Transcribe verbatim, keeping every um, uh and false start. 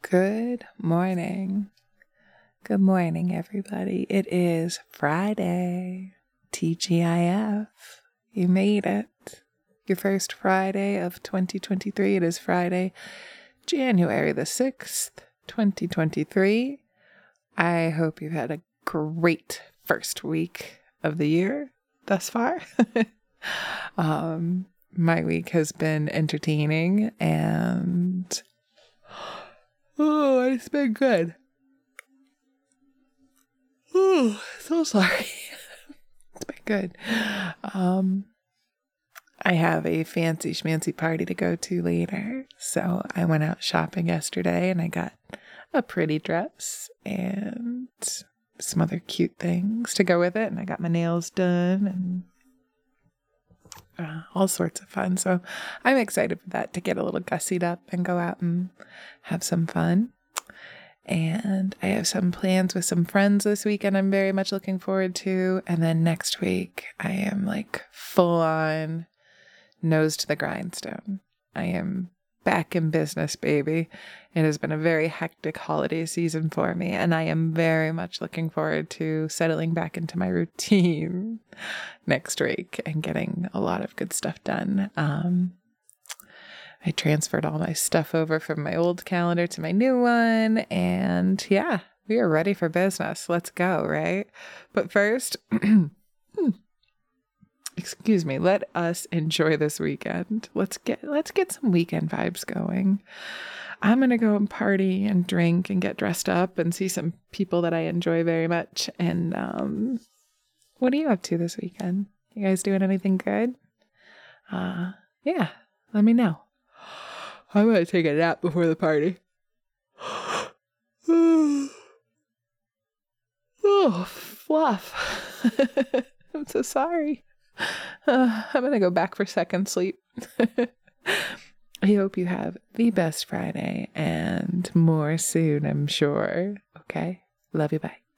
Good morning. Good morning, everybody. It is Friday. T G I F. You made it. Your first Friday of twenty twenty-three. It is Friday, January the sixth, twenty twenty-three. I hope you've had a great first week of the year thus far. um, my week has been entertaining and oh, it's been good. Oh, so sorry. It's been good. Um, I have a fancy schmancy party to go to later. So I went out shopping yesterday and I got a pretty dress and some other cute things to go with it. And I got my nails done and uh, all sorts of fun. So I'm excited for that, to get a little gussied up and go out and have some fun. And I have some plans with some friends this weekend I'm very much looking forward to. And then next week, I am like full on nose to the grindstone. I am back in business, baby. It has been a very hectic holiday season for me, and I am very much looking forward to settling back into my routine next week and getting a lot of good stuff done. Um, I transferred all my stuff over from my old calendar to my new one, and yeah, we are ready for business. Let's go, right? But first, excuse me, let us enjoy this weekend. Let's get let's get some weekend vibes going. I'm going to go and party and drink and get dressed up and see some people that I enjoy very much. And um, what are you up to this weekend? You guys doing anything good? Uh, yeah, let me know. I'm going to take a nap before the party. Oh, fluff. I'm so sorry. Uh, I'm going to go back for second sleep. I hope you have the best Friday and more soon, I'm sure. Okay? Love you. Bye.